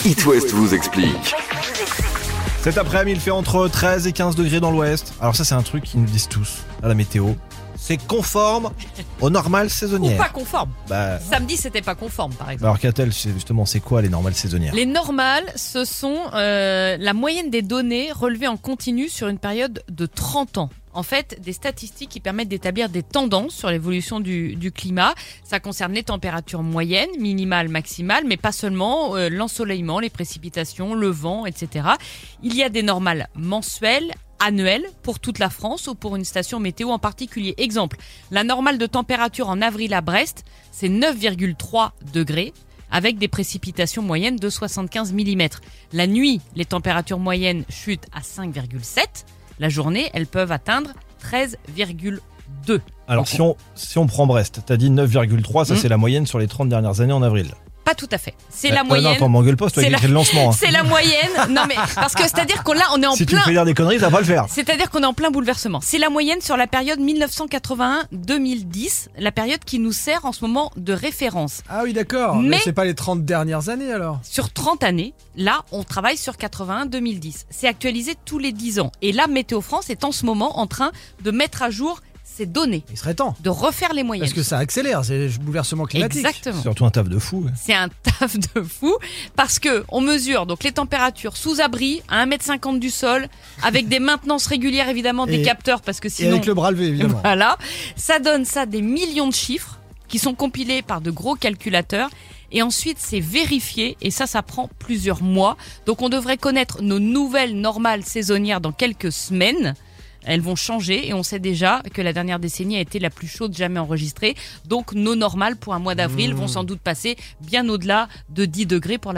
It West vous explique. Cet après-midi, il fait entre 13 et 15 degrés dans l'ouest. Alors ça, c'est un truc qu'ils nous disent tous à la météo. C'est conforme aux normales Ou saisonnières. pas conforme. Bah, Samedi, c'était pas conforme, par exemple. alors qu'a-t-elle, c'est quoi les normales saisonnières? Les normales, ce sont la moyenne des données relevées en continu sur une période de 30 ans. En fait, des statistiques qui permettent d'établir des tendances sur l'évolution du climat. Ça concerne les températures moyennes, minimales, maximales, mais pas seulement, l'ensoleillement, les précipitations, le vent, etc. Il y a des normales mensuelles, annuelles pour toute la France ou pour une station météo en particulier. Exemple, la normale de température en avril à Brest, c'est 9,3 degrés avec des précipitations moyennes de 75 mm. La nuit, les températures moyennes chutent à 5,7. La journée, elles peuvent atteindre 13,2. Alors si on prend Brest, t'as dit 9,3, ça c'est la moyenne sur les 30 dernières années en avril. Pas tout à fait. C'est la moyenne. Non, attends, m'engueule pas, c'est toi qui écris le lancement. C'est la moyenne. Non mais parce que c'est-à-dire qu'on là on est en Si tu plein. me fais dire des conneries, ça va pas le faire. C'est-à-dire qu'on est en plein bouleversement. C'est la moyenne sur la période 1981-2010, la période qui nous sert en ce moment de référence. Ah oui, d'accord. Mais c'est pas les 30 dernières années alors. Sur 30 années, là, on travaille sur 81-2010. C'est actualisé tous les 10 ans. Et là, Météo France est en ce moment en train de mettre à jour ces données, Il serait temps. de refaire les moyennes. Parce que ça accélère, c'est le bouleversement climatique. Exactement. Surtout un taf de fou. C'est un taf de fou parce que on mesure donc les températures sous abri à 1,50 m du sol avec des maintenances régulières évidemment des Et- capteurs parce que Et sinon avec le bras levé, évidemment. voilà, ça donne ça des millions de chiffres qui sont compilés par de gros calculateurs et ensuite c'est vérifié et ça prend plusieurs mois. Donc on devrait connaître nos nouvelles normales saisonnières dans quelques semaines. Elles vont changer et on sait déjà que la dernière décennie a été la plus chaude jamais enregistrée. Donc nos normales pour un mois d'avril vont sans doute passer bien au-delà de 10 degrés pour la